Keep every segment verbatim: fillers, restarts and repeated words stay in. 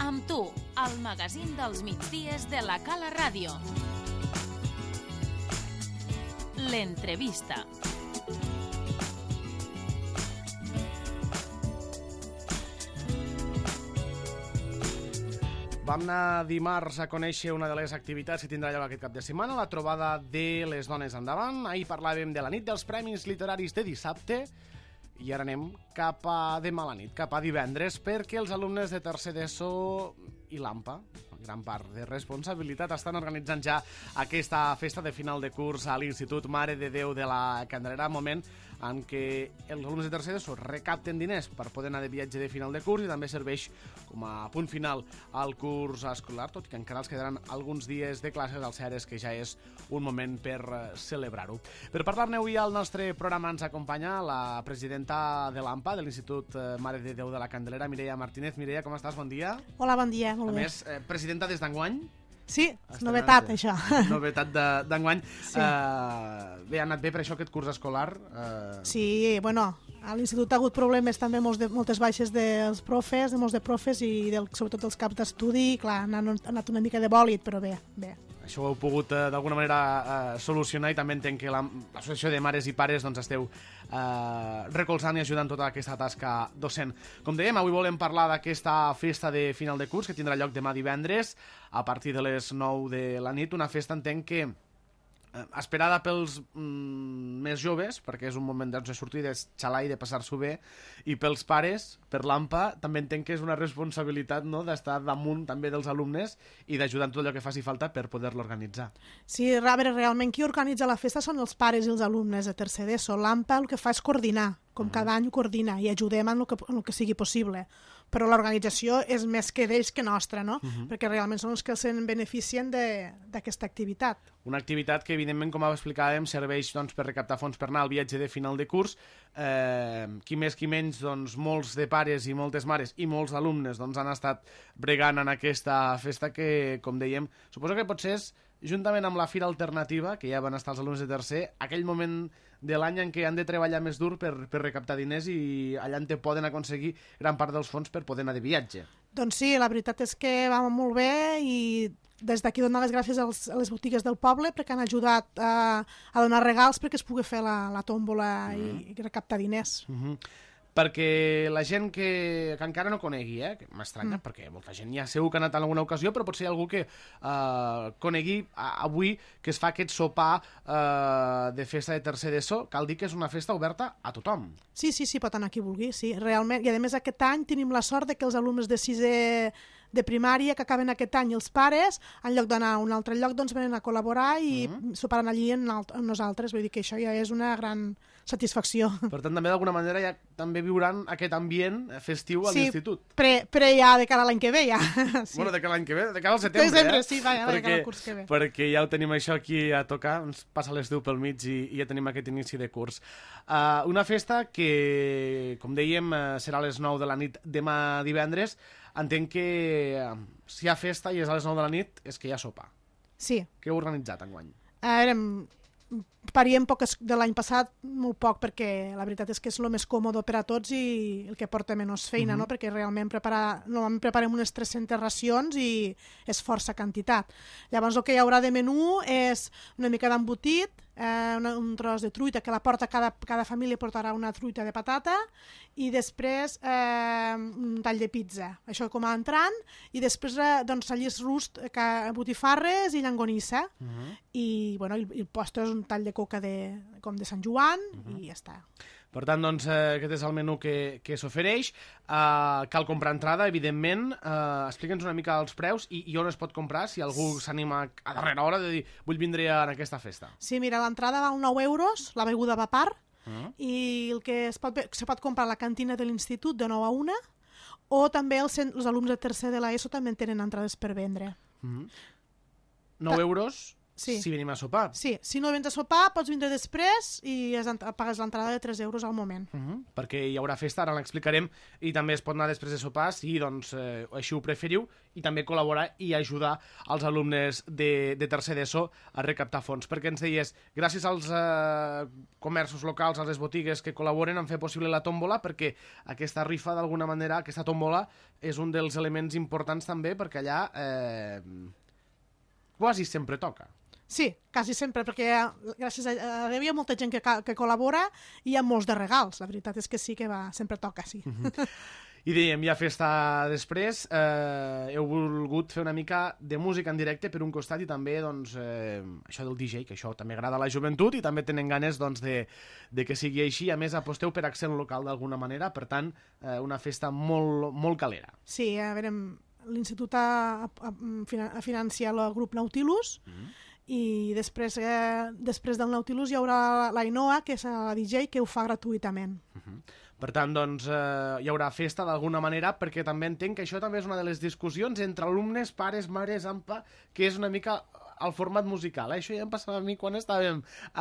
Amb tu, el magazín dels migdies de la Cala Ràdio. L'entrevista. Vam anar dimarts a conèixer una de les activitats que tindrà lloc aquest cap de setmana, la trobada de les dones endavant. Ahir parlàvem de la nit dels Premis Literaris de dissabte i ara anem cap a demà a la nit, cap a divendres, perquè els alumnes de tercer d'ESO i l'AMPA, gran part de responsabilitat, estan organitzant ja aquesta festa de final de curs a l'Institut Mare de Déu de la Candelera, moment en què els alumnes de tercer d'ESO recapten diners per poder anar de viatge de final de curs i també serveix com a punt final al curs escolar, tot i que encara els quedaran alguns dies de classes, al cert és que ja és un moment per celebrar-ho. Per parlar-ne avui al nostre programa ens acompanya la presidenta de l'AMPA, de l'Institut Mare de Déu de la Candelera, Mireia Martínez. Mireia, com estàs? Bon dia. Hola, bon dia. Molt bé. A més, eh, presidenta des d'enguany. Sí, és novetat, això. Novetat d'enguany. Sí. Uh, bé, ha anat bé per això aquest curs escolar? Uh... Sí, bueno, a l'institut ha hagut problemes també, molts de, moltes baixes dels profes, de molts de profes i del, sobretot dels caps d'estudi. Clar, han anat una mica de bòlit, però bé, bé. Això ho heu pogut uh, d'alguna manera uh, solucionar i també entenc que l'associació de mares i pares doncs, esteu uh, recolzant i ajudant tota aquesta tasca docent. Com dèiem, avui volem parlar d'aquesta festa de final de curs que tindrà lloc demà divendres a partir de les nou de la nit. Una festa, entenc que eh, esperada pels mm, més joves, perquè és un moment doncs, de sortir, de xalar i de passar-s'ho bé, i pels pares, per l'AMPA, també entenc que és una responsabilitat, no?, d'estar damunt també dels alumnes i d'ajudar en tot allò que faci falta per poder-lo organitzar. Sí, a veure, realment qui organitza la festa són els pares i els alumnes de tercer d'ESO. L'AMPA el que fa és coordinar, com uh-huh. cada any coordina, i ajudem en el que, en el que sigui possible. Però l'organització és més que d'ells que nostra, no? Uh-huh. Perquè realment són els que se'n beneficien d'aquesta activitat. Una activitat que, evidentment, com explicàvem, serveix doncs, per recaptar fons per anar al viatge de final de curs. Eh, qui més, qui menys, doncs, molts de pares i moltes mares i molts alumnes doncs, han estat bregant en aquesta festa que, com dèiem, suposo que potser és, juntament amb la Fira Alternativa, que ja van estar els alumnes de tercer, aquell moment de l'any en què han de treballar més dur per, per recaptar diners i allà on poden aconseguir gran part dels fons per poder anar de viatge. Doncs sí, la veritat és que va molt bé i des d'aquí donar les gràcies als, a les botigues del poble perquè han ajudat a, a donar regals perquè es pugui fer la, la tòmbola mm. i, i recaptar diners. Mm-hmm. Perquè la gent que, que encara no conegui, eh, que m'estranya, mm. perquè molta gent ja segur que ha anat en alguna ocasió, però potser hi ha algú que eh, conegui avui que es fa aquest sopar eh, de festa de tercer d'ESO. Cal dir que és una festa oberta a tothom. Sí, sí, sí, pot anar qui vulgui, sí, realment. I a més aquest any tenim la sort de que els alumnes de sisè de primària que acaben aquest any els pares, en lloc d'anar a un altre lloc, doncs venen a col·laborar i mm. soparan allí amb, amb nosaltres. Vull dir que això ja és una gran satisfacció. Per tant, també d'alguna manera ja també viuran aquest ambient festiu a sí, l'institut. Sí, pre, pre ja de cara a l'any que ve, ja. Sí. Bueno, de cara a l'any que ve, de cara al setembre, Desembre, eh? sí, vaja, perquè, de cara al curs que ve. Perquè ja ho tenim això aquí a tocar, ens passa l'estiu pel mig i, i ja tenim aquest inici de curs. Uh, una festa que, com dèiem, uh, serà a les nou de la nit demà divendres. Entenc que uh, si hi ha festa i és a les nou de la nit, és que hi ha sopa. Sí. Què heu organitzat enguany? A veure, pariem poc de l'any passat, molt poc, perquè la veritat és que és el més còmode per a tots i el que porta menys feina, uh-huh. no? Perquè realment preparar, normalment preparem unes tres-centes racions i és força quantitat. Llavors el que hi haurà de menú és una mica d'embotit, eh, una, un tros de truita, que la porta cada, cada família portarà una truita de patata i després eh, un tall de pizza, això com a entrant, i després eh, doncs sallis rust, eh, botifarres i llangonissa, uh-huh. i bueno, el, el postre és un tall de coca de, com de Sant Joan, uh-huh. i ja està. Per tant, doncs, eh, aquest és el menú que, que s'ofereix. Uh, cal comprar entrada, evidentment. Uh, Explica'ns una mica els preus i, i on es pot comprar, si algú s'anima a darrera hora de dir vull vindre en aquesta festa. Sí, mira, l'entrada val nou euros, la beguda va a part, uh-huh. i el que es pot, se pot comprar a la cantina de l'institut de nou a una, o també els, els alumnes de tercer de l'ESO també tenen entrades per vendre. Uh-huh. nou euros... Sí. si venim a sopar. Sí, si no vens a sopar pots vindre després i es, pagues l'entrada de tres euros al moment. Uh -huh. Perquè hi haurà festa, ara l'explicarem, i també es pot anar després de sopar si doncs, eh, així ho preferiu, i també col·laborar i ajudar els alumnes de, de tercer d'ESO a recaptar fons. Perquè ens deies, gràcies als eh, comerços locals, a les botigues que col·laboren en fer possible la tòmbola, perquè aquesta rifa, d'alguna manera, aquesta tòmbola, és un dels elements importants també, perquè allà eh, quasi sempre toca. Sí, quasi sempre, perquè gràcies a Déu hi ha molta gent que, que col·labora i hi ha molts de regals. La veritat és que sí que va, sempre toca, sí. Uh-huh. I dèiem, ja festa després, eh, heu volgut fer una mica de música en directe per un costat i també doncs, eh, això del D J, que això també agrada a la joventut i també tenen ganes doncs, de, de que sigui així. A més, aposteu per accent local d'alguna manera, per tant, eh, una festa molt, molt calera. Sí, a veure, l'institut ha, ha, ha financiat el grup Nautilus, mm-hmm. i després, eh, després del Nautilus hi haurà l'Ainoa, que és la D J, que ho fa gratuïtament. Mm-hmm. Per tant, doncs, eh, hi haurà festa d'alguna manera, perquè també entenc que això també és una de les discussions entre alumnes, pares, mares, ampa, que és una mica el format musical. Eh? Això ja em passava a mi quan estàvem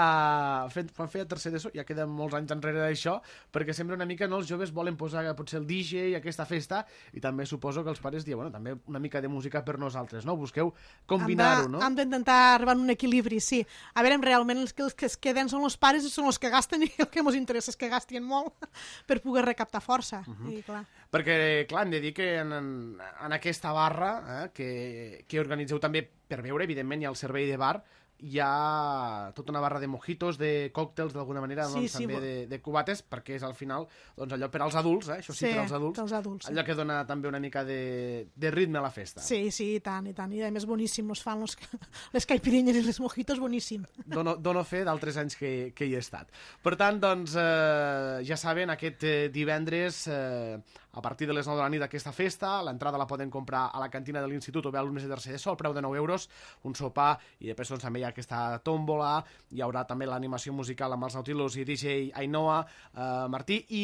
uh, fent, quan feia tercer d'ESO, ja queden molts anys enrere d'això, perquè sempre una mica no, els joves volen posar potser el D J i aquesta festa, i també suposo que els pares diuen, bueno, també una mica de música per nosaltres, no? Busqueu combinar-ho, no? Hem d'intentar arribar a un equilibri, sí. A veure, realment els que, els que es queden són els pares i són els que gasten, i el que ens interessa és que gastin molt per poder recaptar força. Uh-huh. I, clar. Perquè, clar, hem de dir que en, en, en aquesta barra eh, que, que organitzeu també per beure, evidentment, hi ha el servei de bar, hi ha tota una barra de mojitos, de còctels, d'alguna manera, sí, doncs, sí, també bo... de, de cubates, perquè és al final doncs, allò per als adults, eh? Això sí, sí per als adults, els adults sí. Allò que dona també una mica de, de ritme a la festa. Sí, sí, i tant, i tant, i a més boníssim, els fan los, les caipirinhas i les mojitos, boníssim. Dono, dono fe d'altres anys que, que hi he estat. Per tant, doncs, eh, ja saben, aquest eh, divendres, eh, a partir de les nou de la nit d'aquesta festa, l'entrada la poden comprar a la cantina de l'institut o bé alumnes de tercer d'ESO, al preu de nou euros, un sopar, i després doncs, també hi ha aquesta tòmbola, hi haurà també l'animació musical amb els Nautilus i D J Ainoa, eh, Martí, i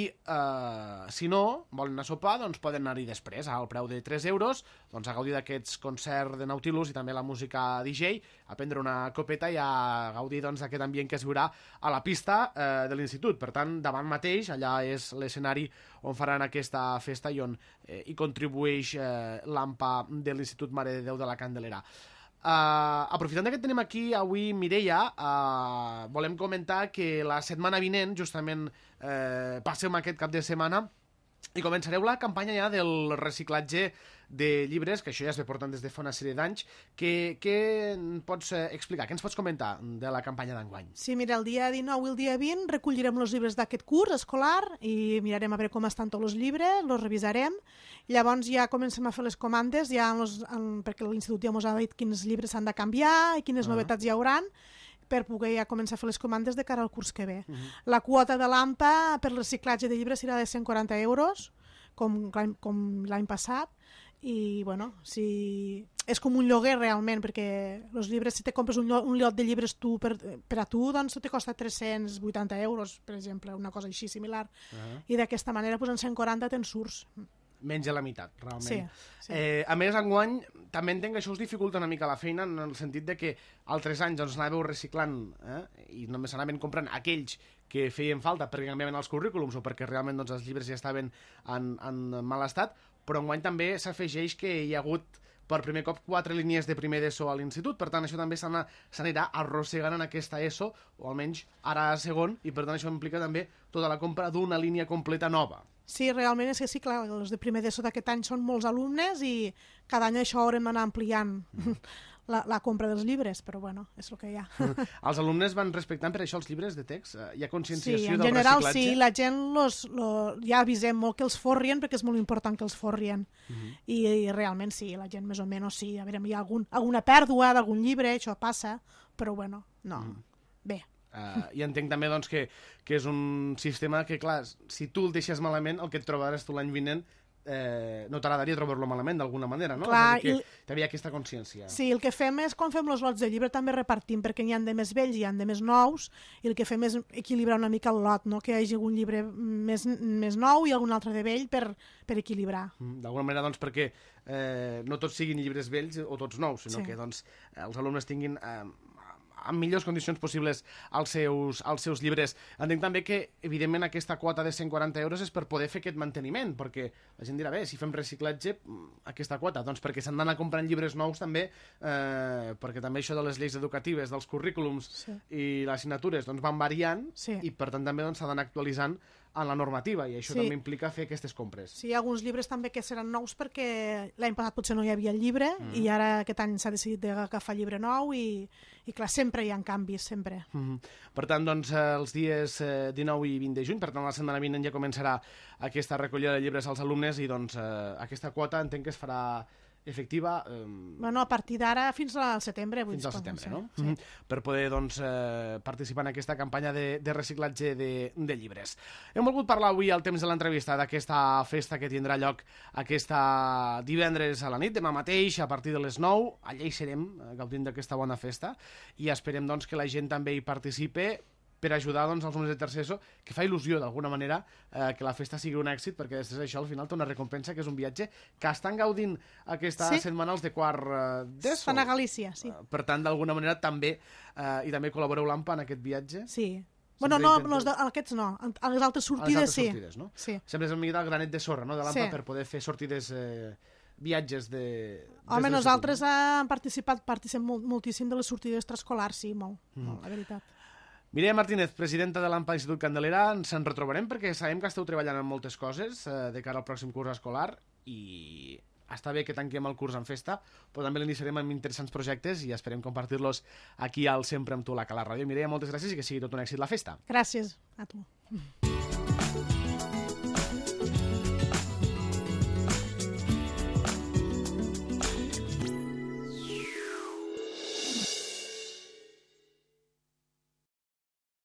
eh, si no volen anar a sopar, doncs poden anar-hi després, al preu de tres euros, doncs a gaudir d'aquests concerts de Nautilus i també la música D J, a prendre una copeta i a gaudir doncs, d'aquest ambient que es viurà a la pista eh, de l'institut. Per tant, davant mateix, allà és l'escenari on faran aquesta festa i on eh, hi contribueix eh, l'AMPA de l'Institut Mare de Déu de la Candelera. Uh, aprofitant que tenim aquí avui Mireia, uh, volem comentar que la setmana vinent, justament, uh, passem aquest cap de setmana i començareu la campanya ja del reciclatge de llibres, que això ja es ve portant des de fa una sèrie d'anys. Què, què pots explicar? Què ens pots comentar de la campanya d'enguany? Sí, mira, el dia dinou i el dia vint recollirem els llibres d'aquest curs escolar i mirarem a veure com estan tots els llibres, els revisarem. Llavors ja comencem a fer les comandes, ja los, en, perquè l'Institut ja ens ha dit quins llibres s'han de canviar i quines uh-huh. novetats hi hauran, per poder ja començar a fer les comandes de cara al curs que ve. Uh-huh. La quota de l'AMPA per reciclatge de llibres serà de cent quaranta euros, com, com l'any passat, i bueno, si... és com un lloguer realment, perquè els llibres, si te compres un, lloc, un llot de llibres tu per, per a tu, doncs te costa tres-cents vuitanta euros, per exemple, una cosa així similar. Uh-huh. I d'aquesta manera, doncs, en cent quaranta te'n surts. Menys de la meitat, realment. Sí, sí. Eh, a més, enguany, també entenc que això us dificulta una mica la feina, en el sentit de que altres anys doncs, anàveu reciclant eh, i només anaven comprant aquells que feien falta perquè canviaven els currículums o perquè realment doncs, els llibres ja estaven en, en mal estat, però enguany també s'afegeix que hi ha hagut per primer cop quatre línies de primer d'ESO a l'institut, per tant això també s'anirà arrossegant en aquesta ESO, o almenys ara a segon, i per tant això implica també tota la compra d'una línia completa nova. Sí, realment és que sí, clar, els de primer d'ESO d'aquest any són molts alumnes i cada any això haurem d'anar ampliant mm. la, la compra dels llibres, però bueno, és el que hi ha. Els alumnes van respectant per això els llibres de text? Hi ha conscienciació sí, del general, reciclatge? Sí, la gent los, lo, ja avisem molt que els forrien perquè és molt important que els forrien. Mm-hmm. I, I realment sí, la gent més o menys sí. A veure, hi ha algun, alguna pèrdua d'algun llibre, això passa, però bueno, no, mm. bé. Uh, I entenc també doncs, que, que és un sistema que, clar, si tu el deixes malament, el que et trobaràs tu l'any vinent eh, no t'agradaria trobar-lo malament d'alguna manera, no? Clar, és a dir, que i... també hi ha aquesta consciència. Sí, el que fem és, quan fem els lots de llibre, també repartim, perquè n'hi ha de més vells i hi ha de més nous, i el que fem és equilibrar una mica el lot, no? Que hi hagi algun llibre més, més nou i algun altre de vell per, per equilibrar. Mm, d'alguna manera, doncs, perquè eh, no tots siguin llibres vells o tots nous, sinó sí. que doncs, els alumnes tinguin... Eh, en millors condicions possibles els seus, els seus llibres. Entenc també que, evidentment, aquesta quota de cent quaranta euros és per poder fer aquest manteniment, perquè la gent dirà, bé, si fem reciclatge, aquesta quota, doncs perquè s'han d'anar comprant llibres nous també, eh, perquè també això de les lleis educatives, dels currículums sí. i les assignatures doncs, van variant sí. i, per tant, també s'ha doncs, d'anar actualitzant en la normativa, i això sí. també implica fer aquestes compres. Sí, hi ha alguns llibres també que seran nous perquè l'any passat potser no hi havia el llibre mm. i ara aquest any s'ha decidit d'agafar llibre nou i, i clar, sempre hi ha canvis, sempre. Mm -hmm. Per tant, doncs, els dies dinou i vint de juny, per tant, la setmana vinent ja començarà aquesta recollida de llibres als alumnes i doncs eh, aquesta quota entenc que es farà efectiva... Eh, bueno, a partir d'ara fins al setembre. Fins al setembre, no? Sí. Mm-hmm. Per poder doncs, eh, participar en aquesta campanya de, de reciclatge de, de llibres. Hem volgut parlar avui al temps de l'entrevista d'aquesta festa que tindrà lloc aquesta divendres a la nit, demà mateix, a partir de les nou. Allà hi serem, gaudint d'aquesta bona festa, i esperem doncs, que la gent també hi participe per ajudar doncs, els alumnes de tercer ESO, que fa il·lusió d'alguna manera eh, que la festa sigui un èxit, perquè després això al final té una recompensa, que és un viatge que estan gaudint aquesta sí. setmana els de quart eh, d'ESO. Estan a Galícia, sí. Per tant, d'alguna manera també, eh, i també col·laboreu l'AMPA en aquest viatge. Sí. Bueno, no, intenten... no, aquests no, a les altres sortides, les altres sí. sortides, no? Sí. Sempre és el mica del granet de sorra, no?, de l'AMPA sí. per poder fer sortides... Eh, viatges de... Home, nosaltres hem participat, participem moltíssim de les sortides extraescolars, sí, molt, mm. molt, la veritat. Mireia Martínez, presidenta de l'AMPA Institut Candelera, ens en retrobarem perquè sabem que esteu treballant en moltes coses eh, de cara al pròxim curs escolar i està bé que tanquem el curs en festa, però també l'iniciarem amb interessants projectes i esperem compartir-los aquí al Sempre amb tu, la Cala Ràdio. Mireia, moltes gràcies i que sigui tot un èxit la festa. Gràcies a tu.